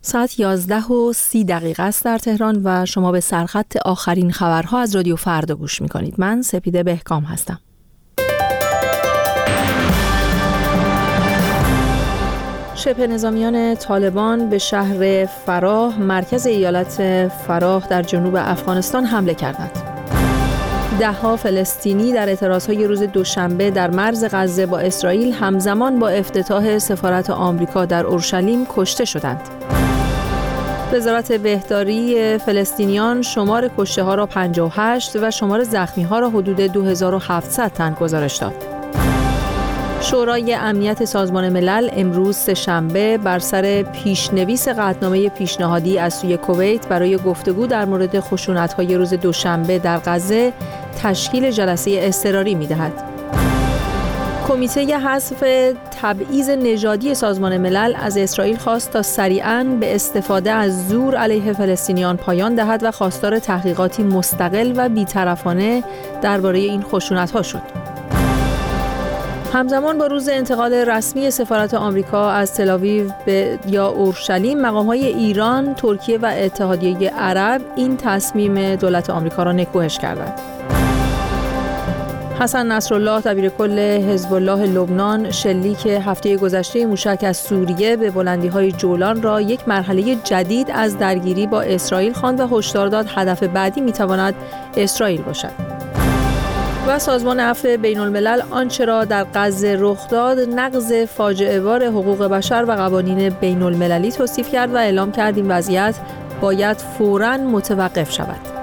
ساعت 11:30 است در تهران و شما به سرخط آخرین خبرها از رادیو فردا گوش می‌کنید. من سپیده بهکام هستم. شبه نظامیان طالبان به شهر فراه، مرکز ایالت فراه در جنوب افغانستان حمله کردند. ده‌ها فلسطینی در اعتراضهای روز دوشنبه در مرز غزه با اسرائیل همزمان با افتتاح سفارت آمریکا در اورشلیم کشته شدند. وزارت بهداری فلسطینیان شمار کشته‌ها را 58 و شمار زخمی‌ها را حدود 2700 تن گزارش داد. شورای امنیت سازمان ملل امروز سه‌شنبه بر سر پیشنویس قطعنامه پیشنهادی از سوی کویت برای گفتگو در مورد خشونت‌های روز دوشنبه در غزه تشکیل جلسه اضطراری می‌دهد. کمیته حذف تبعیض نژادی سازمان ملل از اسرائیل خواست تا سریعاً به استفاده از زور علیه فلسطینیان پایان دهد و خواستار تحقیقاتی مستقل و بی‌طرفانه درباره این خشونت‌ها شد. همزمان با روز انتقال رسمی سفارت آمریکا از تل‌آویو یا اورشلیم، مقام‌های ایران، ترکیه و اتحادیه عرب این تصمیم دولت آمریکا را نکوهش کردند. حسن نصرالله دبیرکل حزب الله لبنان شلیک هفته گذشته موشک از سوریه به بلندی‌های جولان را یک مرحله جدید از درگیری با اسرائیل خواند و هشدار داد هدف بعدی می‌تواند اسرائیل باشد. و سازمان عفو بین‌الملل آنچه را در غزه رخ داد نقض فاجعه‌بار حقوق بشر و قوانین بین‌المللی توصیف کرد و اعلام کرد این وضعیت باید فوراً متوقف شود.